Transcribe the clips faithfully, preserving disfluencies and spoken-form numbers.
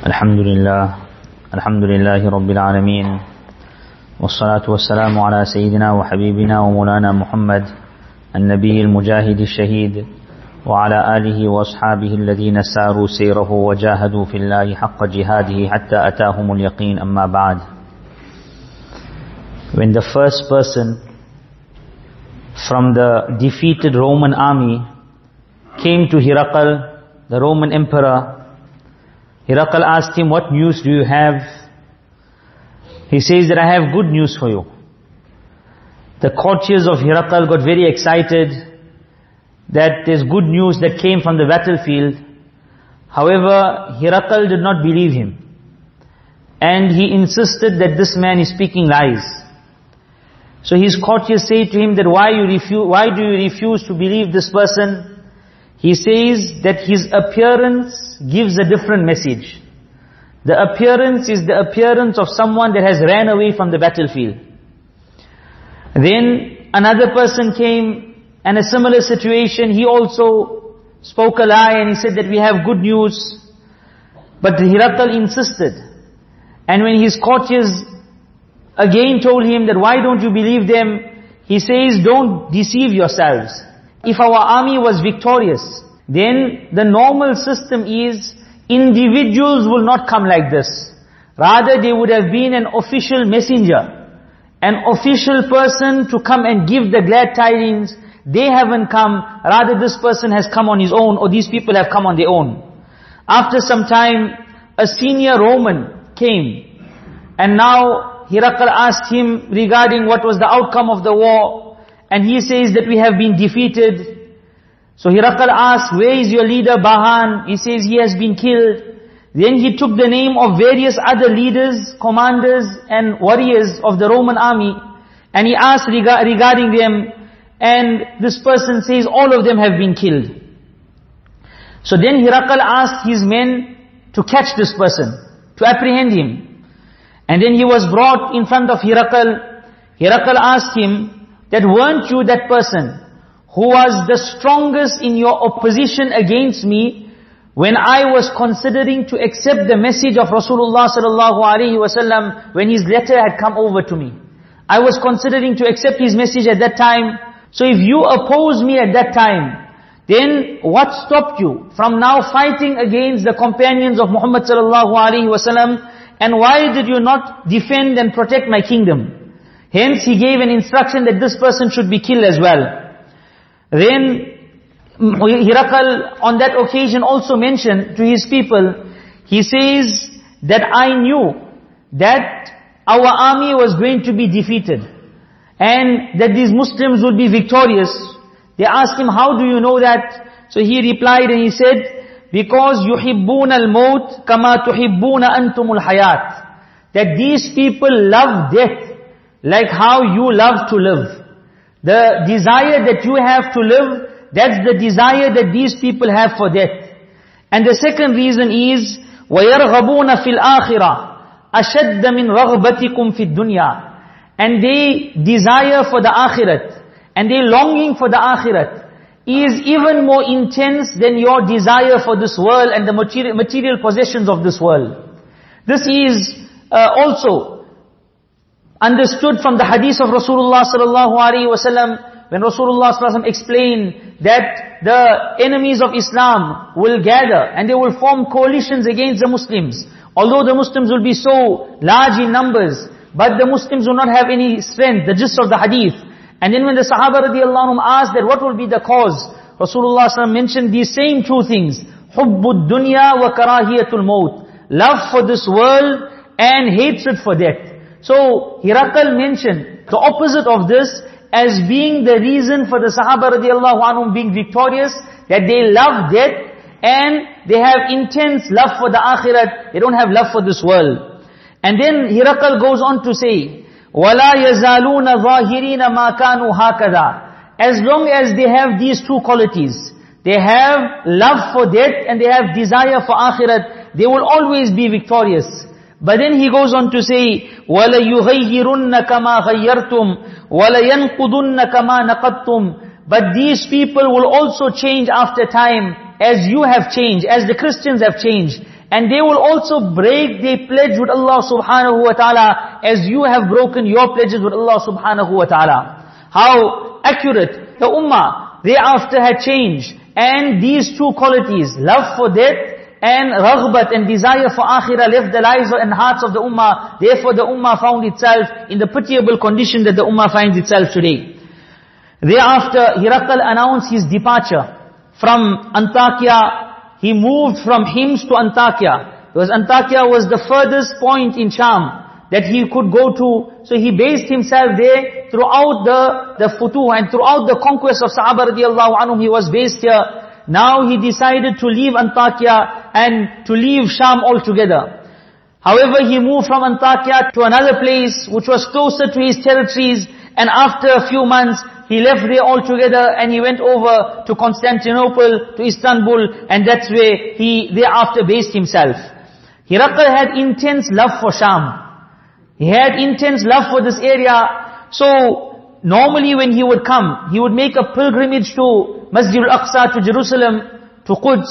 الحمد لله الحمد لله رب العالمين والصلاة والسلام على سيدنا وحبيبنا ومولانا محمد النبي المجاهد الشهيد وعلى آله وأصحابه الذين ساروا سيره وجاهدوا في الله حق جهاده حتى أتاهم اليقين. أما بعد. When the first person from the defeated Roman army came to Herakl, the Roman emperor, Herakl asked him, "What news do you have?" He says that, "I have good news for you." The courtiers of Herakl got very excited that there's good news that came from the battlefield. However, Herakl did not believe him. And he insisted that this man is speaking lies. So his courtiers say to him that, why you refuse, why do you refuse to believe this person? He says that his appearance gives a different message. The appearance is the appearance of someone that has ran away from the battlefield. Then another person came, and a similar situation, he also spoke a lie and he said that we have good news. But Herakl insisted. And when his courtiers again told him that why don't you believe them, he says, don't deceive yourselves. If our army was victorious, then the normal system is individuals will not come like this. Rather, there would have been an official messenger, an official person to come and give the glad tidings. They haven't come, rather this person has come on his own, or these people have come on their own. After some time, a senior Roman came, and now Herakl asked him regarding what was the outcome of the war, and he says that we have been defeated. So Herakl asked, where is your leader Bahan? He says he has been killed. Then he took the name of various other leaders, commanders and warriors of the Roman army, and he asked rega- regarding them, and this person says all of them have been killed. So then Herakl asked his men to catch this person, to apprehend him. And then he was brought in front of Herakl. Herakl asked him, that weren't you that person who was the strongest in your opposition against me when I was considering to accept the message of Rasulullah sallallahu alaihi wasallam when his letter had come over to me? I was considering to accept his message at that time. So if you oppose me at that time, then what stopped you from now fighting against the companions of Muhammad sallallahu alaihi wasallam? And why did you not defend and protect my kingdom? Hence he gave an instruction that this person should be killed as well. Then Herakl on that occasion also mentioned to his people, he says that I knew that our army was going to be defeated and that these Muslims would be victorious. They asked him, how do you know that? So he replied and he said, because yuhibbun al-maut kama tuhibbuna antumul hayat. That these people love death like how you love to live. The desire that you have to live, that's the desire that these people have for death. And the second reason is, وَيَرْغَبُونَ فِي الْآخِرَةِ أَشَدَّ مِنْ رَغْبَتِكُمْ فِي الدُّنْيَا. And they desire for the akhirat, and they longing for the akhirat, is even more intense than your desire for this world and the material, material possessions of this world. This is uh, also understood from the hadith of Rasulullah sallallahu alaihi wasallam, when Rasulullah sallallahu alaihi wasallam explained that the enemies of Islam will gather and they will form coalitions against the Muslims. Although the Muslims will be so large in numbers, but the Muslims will not have any strength, the gist of the hadith. And then when the Sahaba radiallahu anhum asked that what will be the cause, Rasulullah sallallahu alaihi wasallam mentioned these same two things, hubbud dunya wa karahiyatul maut, love for this world and hatred for death. So Herakl mentioned the opposite of this as being the reason for the Sahaba radiallahu anhum being victorious, that they love death and they have intense love for the akhirat, they don't have love for this world. And then Herakl goes on to say, وَلَا يَزَالُونَ ظَاهِرِينَ مَا كَانُوا هَكَذَا. As long as they have these two qualities, they have love for death and they have desire for akhirat, they will always be victorious. But then he goes on to say, وَلَيُغَيِّرُنَّ كَمَا غَيَّرْتُمْ وَلَيَنْقُضُنَّ كَمَا نَقَضْتُمْ. But these people will also change after time, as you have changed, as the Christians have changed, And they will also break their pledge with Allah subhanahu wa ta'ala as you have broken your pledges with Allah subhanahu wa ta'ala. How accurate the ummah thereafter had changed. And these two qualities, love for death and raghbat and desire for akhirah, left the lives and hearts of the ummah. Therefore the ummah found itself in the pitiable condition that the ummah finds itself today. Thereafter, Hiraqal announced his departure from Antakya. He moved from Hims to Antakya. Because Antakya was the furthest point in Sham that he could go to. So he based himself there throughout the, the futuh and throughout the conquest of Sahaba radiallahu anhum. He was based here. Now he decided to leave Antakya and to leave Sham altogether. However, he moved from Antakya to another place which was closer to his territories. And after a few months, he left there altogether and he went over to Constantinople, to Istanbul, and that's where he thereafter based himself. Hiraqal had intense love for Sham. He had intense love for this area. So, normally when he would come, he would make a pilgrimage to Masjid al-Aqsa, to Jerusalem, to Quds.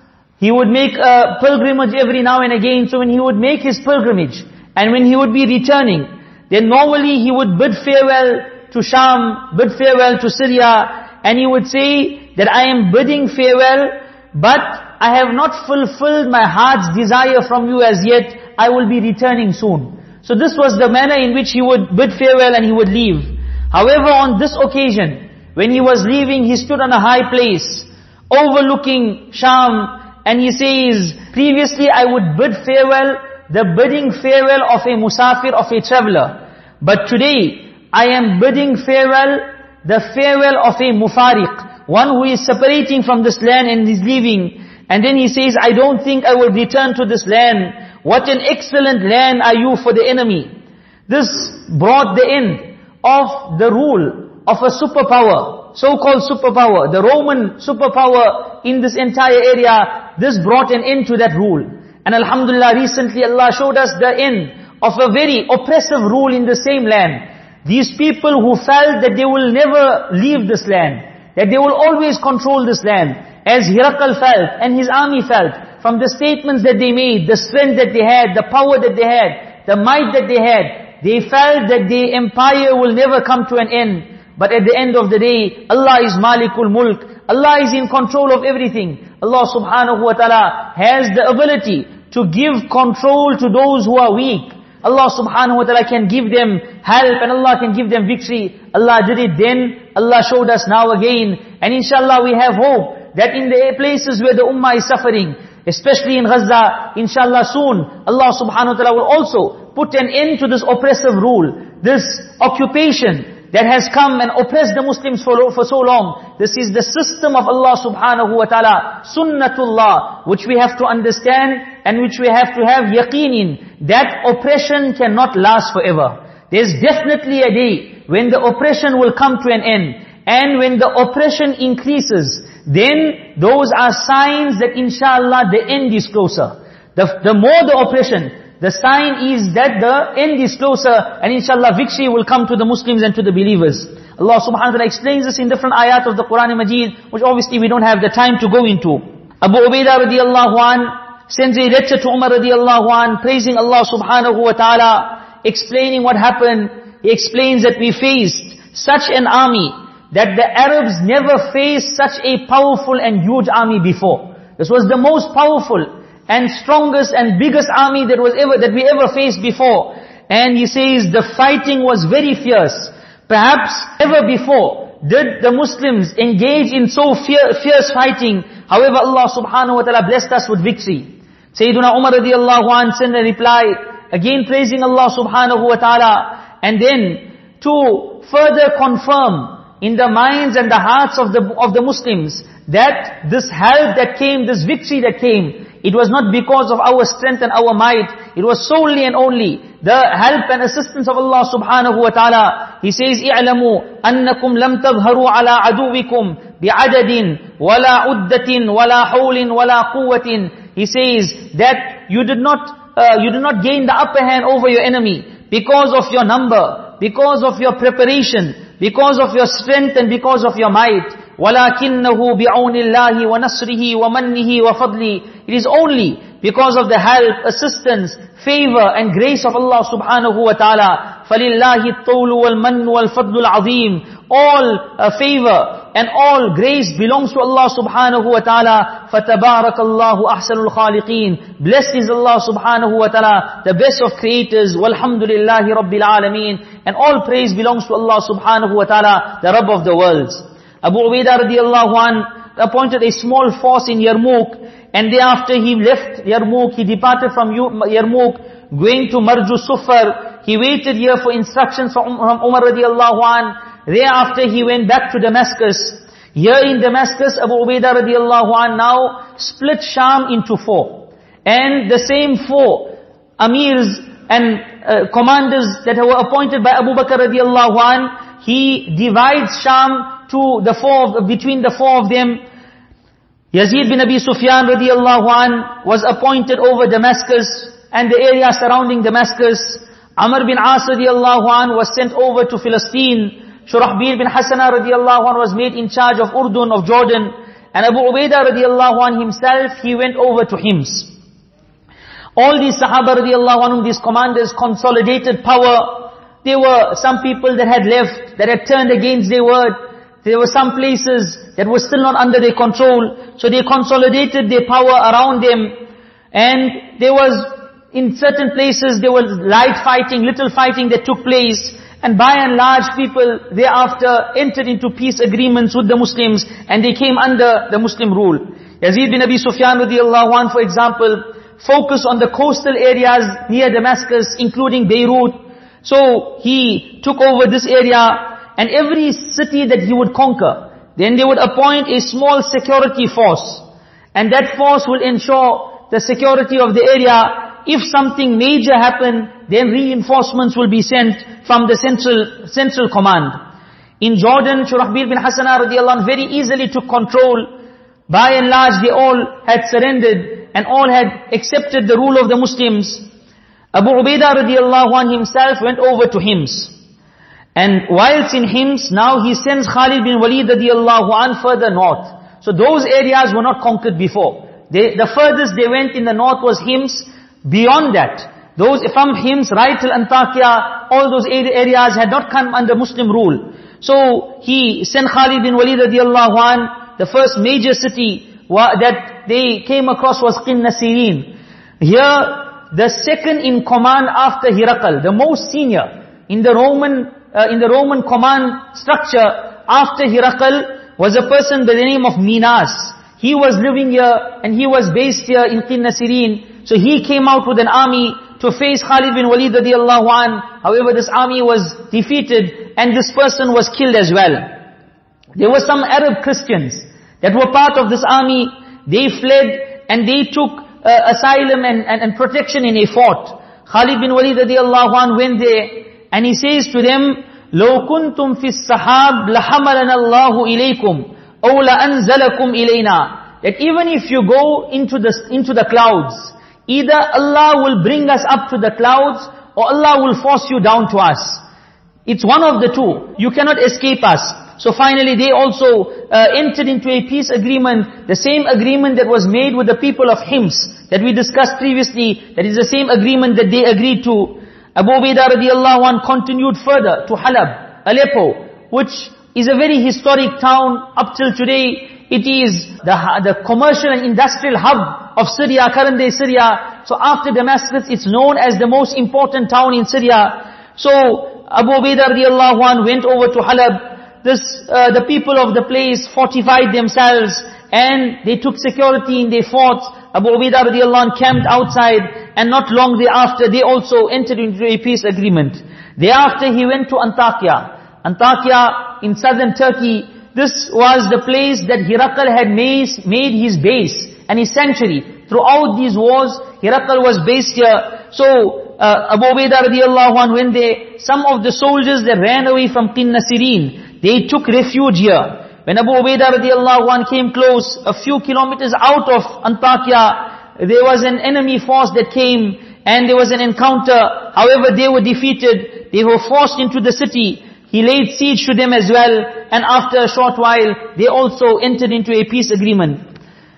He would make a pilgrimage every now and again. So when he would make his pilgrimage, and when he would be returning, then normally he would bid farewell to Sham, bid farewell to Syria, and he would say that I am bidding farewell, but I have not fulfilled my heart's desire from you as yet. I will be returning soon. So this was the manner in which he would bid farewell and he would leave. However, on this occasion, when he was leaving, he stood on a high place, overlooking Sham, and he says, previously I would bid farewell, the bidding farewell of a musafir, of a traveler. But today, I am bidding farewell, the farewell of a mufariq, one who is separating from this land and is leaving. And then he says, I don't think I will return to this land. What an excellent land are you for the enemy. This brought the end of the rule of a superpower, so-called superpower, the Roman superpower in this entire area. This brought an end to that rule. And alhamdulillah, recently Allah showed us the end of a very oppressive rule in the same land. These people who felt that they will never leave this land, that they will always control this land, as Hiraqal felt and his army felt, from the statements that they made, the strength that they had, the power that they had, the might that they had, they felt that the empire will never come to an end. But at the end of the day, Allah is Malikul Mulk. Allah is in control of everything. Allah subhanahu wa ta'ala has the ability to give control to those who are weak. Allah subhanahu wa ta'ala can give them help and Allah can give them victory. Allah did it then, Allah showed us now again. And inshallah we have hope that in the places where the ummah is suffering, especially in Gaza, inshallah soon, Allah subhanahu wa ta'ala will also put an end to this oppressive rule, this occupation that has come and oppressed the Muslims for, for so long. This is the system of Allah subhanahu wa ta'ala, sunnatullah, which we have to understand and which we have to have yaqeen in. That oppression cannot last forever. There's definitely a day when the oppression will come to an end. And when the oppression increases, then those are signs that inshallah the end is closer. The, the more the oppression, the sign is that the end is closer, and inshallah victory will come to the Muslims and to the believers. Allah subhanahu wa ta'ala explains this in different ayat of the Quran Majid, which obviously we don't have the time to go into. Abu Ubaidah radiallahu an sends a letter to Umar radiallahu an, praising Allah subhanahu wa ta'ala, explaining what happened. He explains that we faced such an army, that the Arabs never faced such a powerful and huge army before. This was the most powerful and strongest and biggest army that was ever, that we ever faced before. And he says the fighting was very fierce. Perhaps never before did the Muslims engage in so fierce fighting. However, Allah subhanahu wa ta'ala blessed us with victory. Sayyiduna Umar radiallahu anh sent a reply, again praising Allah subhanahu wa ta'ala. And then to further confirm in the minds and the hearts of the, of the Muslims that this help that came, this victory that came, it was not because of our strength and our might. It was solely and only the help and assistance of Allah subhanahu wa ta'ala. He says, اِعْلَمُوا أَنَّكُمْ لَمْ تَظْهَرُوا عَلَىٰ عَدُوِّكُمْ بِعَدَدٍ وَلَا عُدَّةٍ وَلَا حَوْلٍ وَلَا قُوَّةٍ. He says that you did not, uh, you did not gain the upper hand over your enemy because of your number, because of your preparation, because of your strength and because of your might. وَلَكِنَّهُ بِعَوْنِ اللَّهِ وَنَصْرِهِ وَمَنِّهِ وَفَضْلِهِ. It is only because of the help, assistance, favor and grace of Allah subhanahu wa ta'ala. فَلِلَّهِ الطَّوْلُ وَالْمَنُّ وَالْفَضْلُ الْعَظِيمُ. All uh, favor and all grace belongs to Allah subhanahu wa ta'ala. فَتَبَارَكَ اللَّهُ أَحْسَنُ الْخَالِقِينَ. Blessed is Allah subhanahu wa ta'ala, the best of creators. وَالْحَمْدُ لِلَّهِ رَبِّ الْعَالَمِينَ. And all praise belongs to Allah subhanahu wa ta'ala, the Rabb of the worlds. Abu Ubaidah radiallahu anh appointed a small force in Yarmouk, and thereafter he left Yarmouk, he departed from Yarmouk, going to Marju Sufar. He waited here for instructions from Umar radiallahu anh. Thereafter he went back to Damascus. Here in Damascus, Abu Ubaidah radiallahu anh now split Sham into four. And the same four amirs and uh, commanders that were appointed by Abu Bakr radiallahu anh, he divides Sham to the four, of, between the four of them. Yazid bin Abi Sufyan radiallahu anh was appointed over Damascus and the area surrounding Damascus. Amr bin As radiallahu anh was sent over to Palestine. Shurahbil bin Hasana radiallahu anh was made in charge of Urdun, of Jordan. And Abu Ubaidah radiallahu anh himself, he went over to Hims. All these Sahaba radiallahu anhum, these commanders, consolidated power. There were some people that had left, that had turned against their word. There were some places that were still not under their control. So they consolidated their power around them. And there was, in certain places, there was light fighting, little fighting that took place. And by and large, people thereafter entered into peace agreements with the Muslims, and they came under the Muslim rule. Yazid bin Abi Sufyan radiallahu anh, for example, focused on the coastal areas near Damascus, including Beirut. So he took over this area, and every city that he would conquer, then they would appoint a small security force. And that force will ensure the security of the area. If something major happened, then reinforcements will be sent from the central central command. In Jordan, Shurahbil bin Hasana radiallahu anh very easily took control. By and large, they all had surrendered and all had accepted the rule of the Muslims. Abu Ubaidah radiallahu anh himself went over to Hims. And whilst in Hims, now he sends Khalid bin Walid radiallahu anh further north. So those areas were not conquered before. They, the furthest they went in the north was Hims. Beyond that, those from Hims right till Antakya, all those areas had not come under Muslim rule. So he sent Khalid bin Walid radiallahu anh. The first major city that they came across was Qinnasirin. Here, the second in command after Hirakal, the most senior in the Roman uh, in the Roman command structure after Hirakal, was a person by the name of Minas. He was living here and he was based here in Qinnasirin. So he came out with an army to face Khalid bin Walid radiallahu anh. However, this army was defeated and this person was killed as well. There were some Arab Christians that were part of this army. They fled and they took uh, asylum and, and, and protection in a fort. Khalid bin Walid radiallahu anh went there and he says to them, لَوْ كُنْتُمْ فِي السَّحَابِ لَحَمَلَنَا اللَّهُ إِلَيْكُمْ أَوْ لَأَنزَلَكُمْ إِلَيْنَا. That even if you go into the, into the clouds, either Allah will bring us up to the clouds, or Allah will force you down to us. It's one of the two. You cannot escape us. So finally they also uh, entered into a peace agreement, the same agreement that was made with the people of Hims, that we discussed previously, that is the same agreement that they agreed to. Abu Ubaidah radiallahu anh continued further to Halab, Aleppo, which is a very historic town up till today. It is the, the commercial and industrial hub of Syria, current day Syria. So after Damascus, it's known as the most important town in Syria. So Abu Ubaidah radiallahu anh went over to Halab. This, uh, the people of the place fortified themselves and they took security in their forts. Abu Ubaidah radiallahu anh camped outside, and not long thereafter they also entered into a peace agreement. Thereafter he went to Antakya. Antakya in southern Turkey. This was the place that Hirakal had made, made his base and his sanctuary. Throughout these wars, Hirakal was based here. So, uh, Abu Ubaidah radiallahu anh went there. Some of the soldiers that ran away from Qinnasirin, they took refuge here. When Abu Ubaidah radiallahu anh came close, a few kilometers out of Antakya, there was an enemy force that came and there was an encounter. However, they were defeated. They were forced into the city. He laid siege to them as well, and after a short while, they also entered into a peace agreement.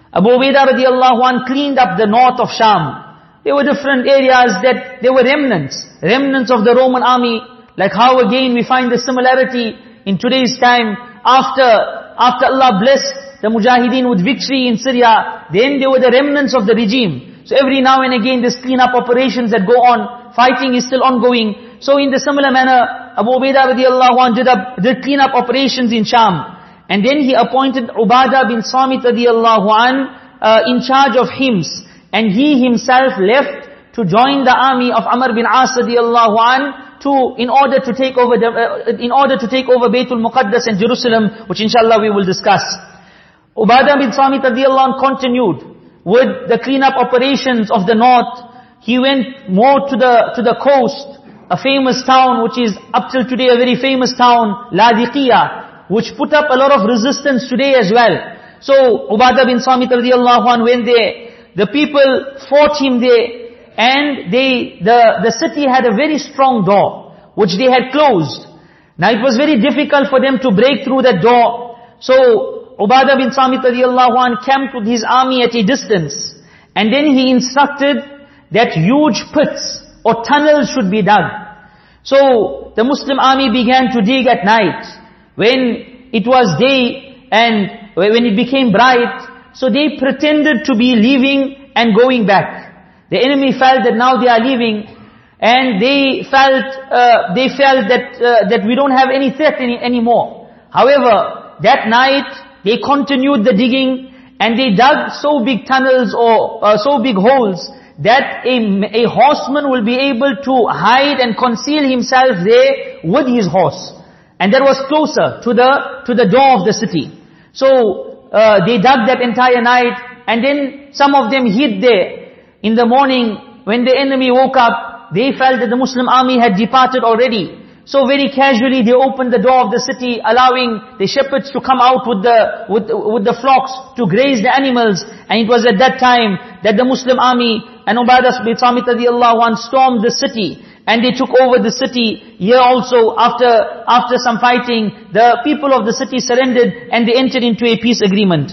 Abu Ubaidah radiallahu anh cleaned up the north of Sham. There were different areas that there were remnants, remnants of the Roman army, like how again we find the similarity in today's time. After, after Allah blessed the Mujahideen with victory in Syria, then there were the remnants of the regime. So every now and again there's clean-up operations that go on, fighting is still ongoing. So in the similar manner, Abu Ubaidah radiallahu anh did, up, did clean-up operations in Sham. And then he appointed Ubadah bin Samit radiallahu anh uh, in charge of hymns. And he himself left to join the army of Amr bin As radiallahu anh to, in order to take over the, uh, in order to take over Baytul Muqaddas and Jerusalem, which inshallah we will discuss. Ubadah bin Samit radiallahu anh continued with the cleanup operations of the north. He went more to the, to the coast, a famous town which is up till today a very famous town, Ladiqiyah, which put up a lot of resistance today as well. So Ubadah bin Samit radiallahu anh went there. The people fought him there, and they, the, the city had a very strong door, which they had closed. Now it was very difficult for them to break through that door. So Ubadah bin Samit radiallahu anh camped with his army at a distance. And then he instructed that huge pits or tunnels should be dug. So the Muslim army began to dig at night. When it was day and when it became bright, so they pretended to be leaving and going back. The enemy felt that now they are leaving, and they felt uh, they felt that uh, that we don't have any threat any anymore. However, that night they continued the digging, and they dug so big tunnels or uh, so big holes that a, a horseman will be able to hide and conceal himself there with his horse. And that was closer to the to the door of the city. So uh, they dug that entire night, and then some of them hid there. In the morning, when the enemy woke up, they felt that the Muslim army had departed already. So very casually they opened the door of the city, allowing the shepherds to come out with the with with the flocks to graze the animals. And it was at that time that the Muslim army and Ubadah bin Samit radiallahu anh stormed the city. And they took over the city. Here also, after after some fighting, the people of the city surrendered and they entered into a peace agreement.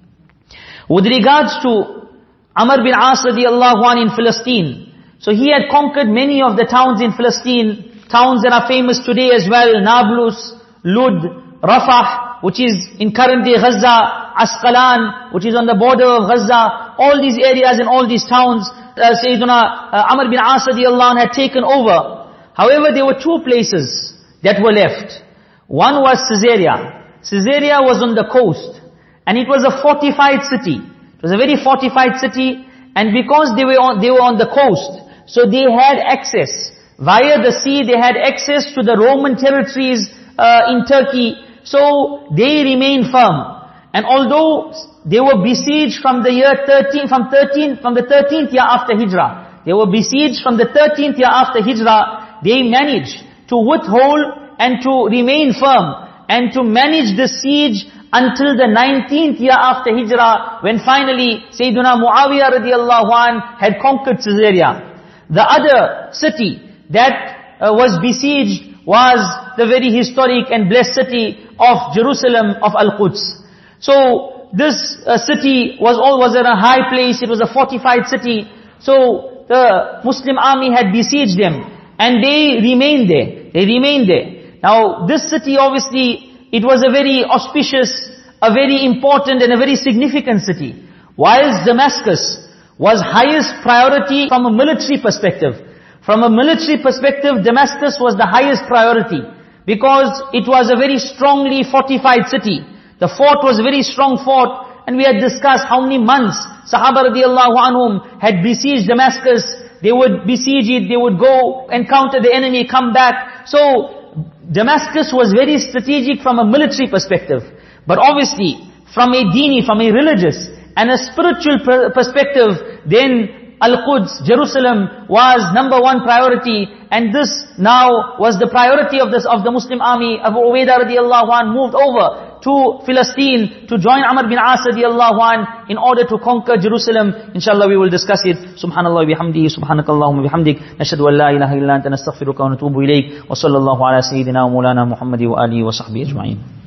With regards to Amr bin As radiallahu anh in Palestine, so he had conquered many of the towns in Palestine, towns that are famous today as well, Nablus, Lud, Rafah, which is in current day Gaza, Asqalan, which is on the border of Gaza, all these areas and all these towns, Uh, Sayyidina uh, Amr bin As radiallahu anh had taken over. However, there were two places that were left. One was Caesarea. Caesarea was on the coast, and it was a fortified city. It was a very fortified city, and because they were on, they were on the coast, so they had access. Via the sea, they had access to the Roman territories uh, in Turkey, so they remained firm. And although they were besieged from the year thirteen, from thirteen, from the thirteenth year after Hijrah. They were besieged from the thirteenth year after Hijrah. They managed to withhold and to remain firm and to manage the siege until the nineteenth year after Hijrah, when finally Sayyidina Muawiyah radiallahu anh had conquered Caesarea. The other city that uh, was besieged was the very historic and blessed city of Jerusalem, of Al-Quds. So this uh, city was all was in a high place. It was a fortified city. So the Muslim army had besieged them, and they remained there. They remained there. Now this city, obviously, it was a very auspicious, a very important and a very significant city. Whilst Damascus was highest priority from a military perspective. From a military perspective, Damascus was the highest priority, because it was a very strongly fortified city. The fort was a very strong fort, and we had discussed how many months Sahaba radiallahu anhum had besieged Damascus. They would besiege it, they would go encounter the enemy, come back. So Damascus was very strategic from a military perspective. But obviously, from a dini, from a religious and a spiritual perspective, then Al-Quds, Jerusalem, was number one priority, and this now was the priority of this of the Muslim army. Abu Ubaidah radiallahu anh moved over to Palestine to join Amr bin As radiallahu anh in order to conquer Jerusalem. Inshallah we will discuss it. Subhanallah bihamdihi, subhanakallahumma bihamdik, nashhadu an la ilaha illa anta nastaghfiruka wa natubu ilayk, wa sallallahu ala sayyidina wa maulana Muhammadi wa alihi wa sahbihi ajma'in.